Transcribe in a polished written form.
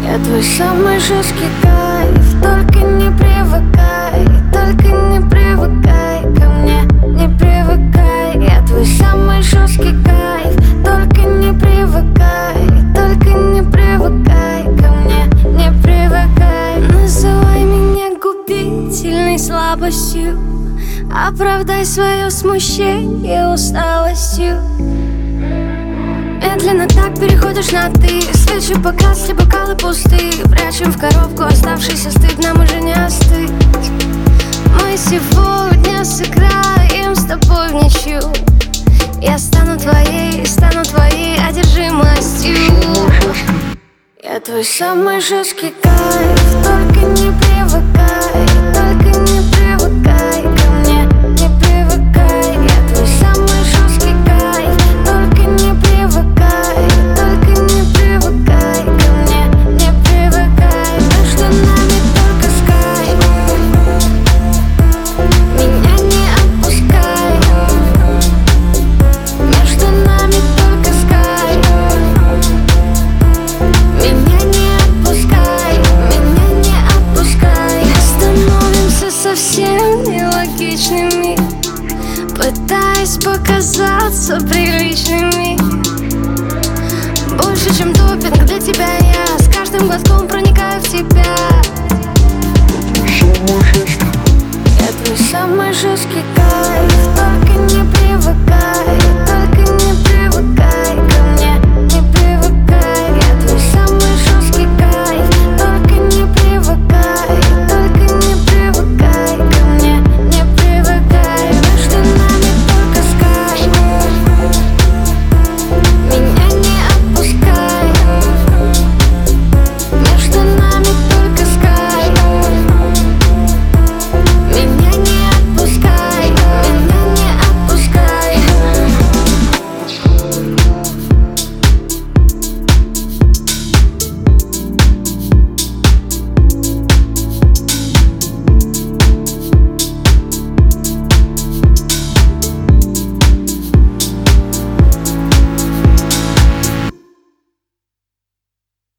Я твой самый жесткий кайф, только не привыкай, только не привыкай ко мне, не привыкай. Я твой самый жесткий кайф, только не привыкай, только не привыкай ко мне, не привыкай. Называй меня губительной слабостью, оправдай свое смущение усталостью. Медленно так переходишь на ты. Свечи погасли, бокалы пусты. Прячем в коробку оставшийся стыд. Нам уже не остыть. Мы сегодня сыграем с тобой в ничью. Я стану твоей одержимостью. Я твой самый жесткий кайф, только не привыкай, только не привыкай ко мне, не привыкай. Я твой самый жесткий кайф, только не привыкай, только не привыкай ко мне, не привыкай. Между нами только скайп, меня не отпускай. Между нами только скайп, меня не отпускай, меня не отпускай. Становимся совсем нелогичными, пытаясь показаться приличными. Больше, чем допинг для тебя я с каждым глотком проникаю в тебя. Я твой самый жесткий кайф,